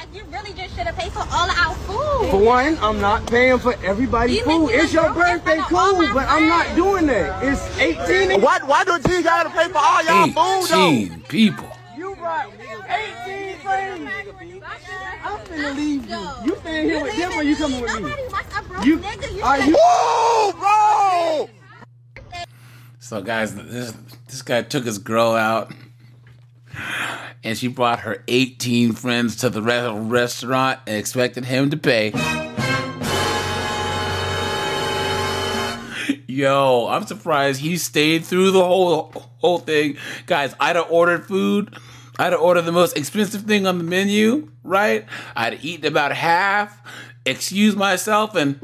you really just should have paid for all of our food. For one, I'm not paying for everybody's food. It's your birthday, cool, but I'm not doing that. It's 18. Why do G gotta pay for all y'all food, though? 18 people. You brought 18 friends. I'm finna leave you. You staying here with them or you coming with me? Are you? Whoa, bro! So guys, this guy took his girl out, and she brought her 18 friends to the restaurant and expected him to pay. Yo, I'm surprised he stayed through the whole thing. Guys, I'd have ordered food. I'd have ordered the most expensive thing on the menu, right? I'd have eaten about half, excused myself, and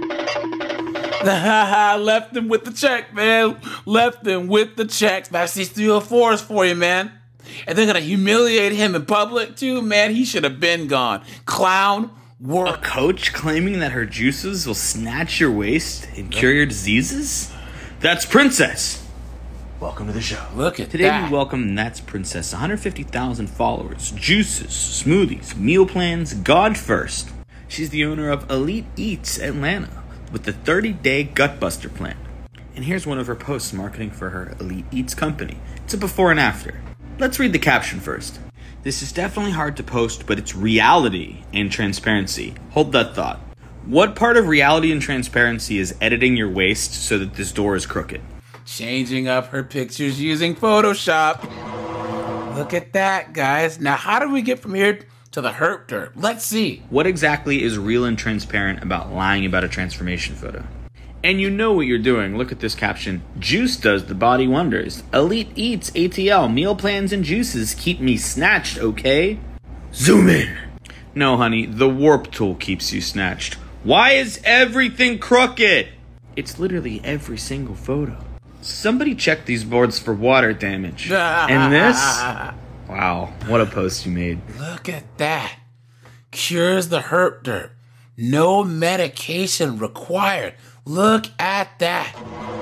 left him with the check, man. Left him with the checks. That's these 304s for you, man. And they're gonna humiliate him in public too, man. He should have been gone. Clown work. A coach claiming that her juices will snatch your waist and cure your diseases? That's Princess. Welcome to the show. Look at Today that. we welcome That's Princess, 150,000 followers, juices, smoothies, meal plans, God first. She's the owner of Elite Eats Atlanta with the 30-day Gutbuster plan. And here's one of her posts marketing for her Elite Eats company. It's a before and after. Let's read the caption first. This is definitely hard to post, but it's reality and transparency. Hold that thought. What part of reality and transparency is editing your waist so that this door is crooked? Changing up her pictures using Photoshop. Look at that, guys. Now, how do we get from here to the herp derp? Let's see. What exactly is real and transparent about lying about a transformation photo? And you know what you're doing. Look at this caption. Juice does the body wonders. Elite Eats ATL. Meal plans and juices keep me snatched, okay? Zoom in. No, honey. The warp tool keeps you snatched. Why is everything crooked? It's literally every single photo. Somebody check these boards for water damage. And this? Wow, what a post you made. Look at that. Cures the herp derp. No medication required. Look at that.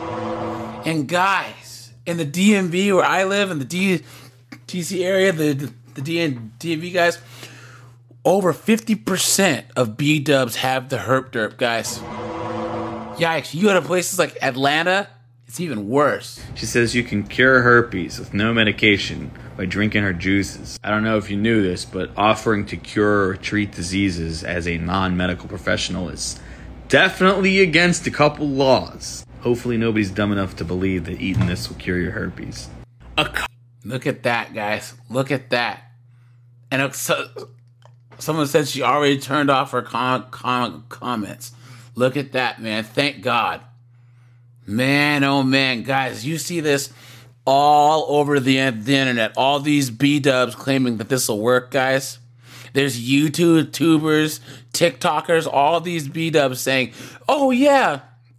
And guys, in the DMV where I live, in the DC area, the DMV guys, over 50% of B-dubs have the herp derp, guys. Yikes, you go to places like Atlanta, it's even worse. She says you can cure herpes with no medication by drinking her juices. I don't know if you knew this, but offering to cure or treat diseases as a non-medical professional is definitely against a couple laws. Hopefully nobody's dumb enough to believe that eating this will cure your herpes. Look at that, guys. Look at that. And someone said she already turned off her comments. Look at that, man. Thank God. Man, oh man, guys, you see this all over the internet. All these B-dubs claiming that this will work, guys. There's YouTubers, TikTokers, all these B-dubs saying, oh yeah,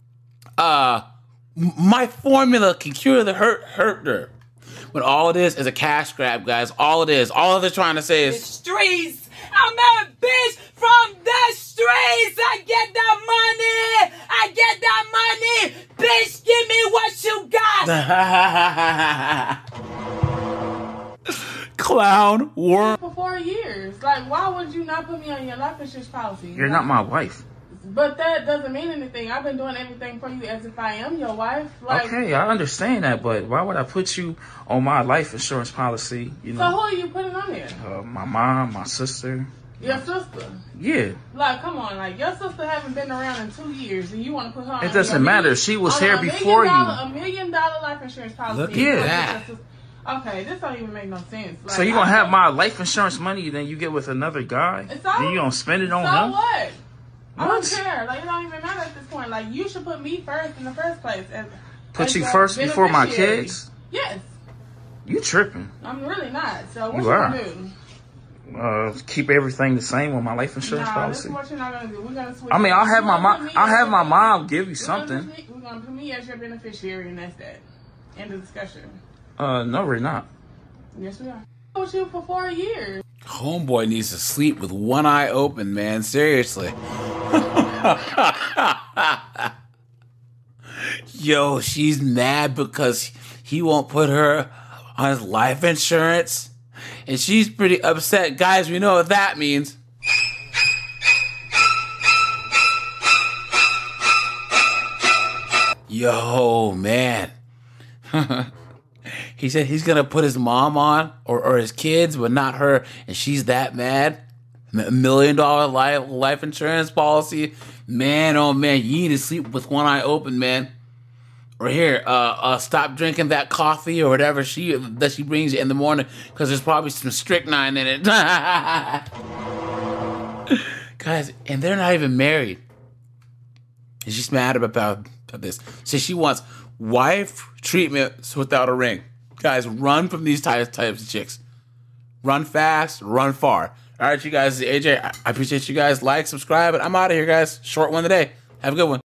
my formula can cure the herp derp. When all it is a cash grab, guys. All it is. All they're trying to say is, streets. I'm a bitch from the streets. I get that money. I get that money. Bitch, give me what you got. Clown work. For 4 years. Like, why would you not put me on your life insurance policy? You're not my wife. But that doesn't mean anything. I've been doing everything for you as if I am your wife. Like, okay, I understand that, but why would I put you on my life insurance policy? You know. So who are you putting on there? My mom, my sister. Your sister? Yeah. Like, come on. Like, your sister haven't been around in 2 years, and you want to put her on. It doesn't matter. She was here before you. $1 million life insurance policy. Look at that. Okay, this don't even make no sense. Like, so you gonna have my life insurance money, then you get with another guy? Then you gonna spend it on him? So what? I don't care. Like, it don't even matter at this point. Like, you should put me first in the first place. Put you first before my kids? Yes. You tripping. I'm really not. So what you gonna do? Keep everything the same with my life insurance policy. This is what you're not gonna do. We're gonna switch. I mean, I'll have my mom. I'll have my mom give you something. We're gonna put me as your beneficiary, and that's that. End of discussion. No, we're not. Yes, we are. I was with you for 4 years. Homeboy needs to sleep with one eye open, man. Seriously. Yo, she's mad because he won't put her on his life insurance. And she's pretty upset. Guys, we know what that means. Yo, man. He said he's going to put his mom on or his kids, but not her. And she's that mad. $1 million life insurance policy. Man, oh, man. You need to sleep with one eye open, man. Or here, stop drinking that coffee or whatever she brings you in the morning because there's probably some strychnine in it. Guys, and they're not even married. And she's mad about this. So she wants wife treatment without a ring. Guys, run from these types of chicks. Run fast, run far. All right, you guys, AJ, I appreciate you guys. Like, subscribe, and I'm out of here, guys. Short one today. Have a good one.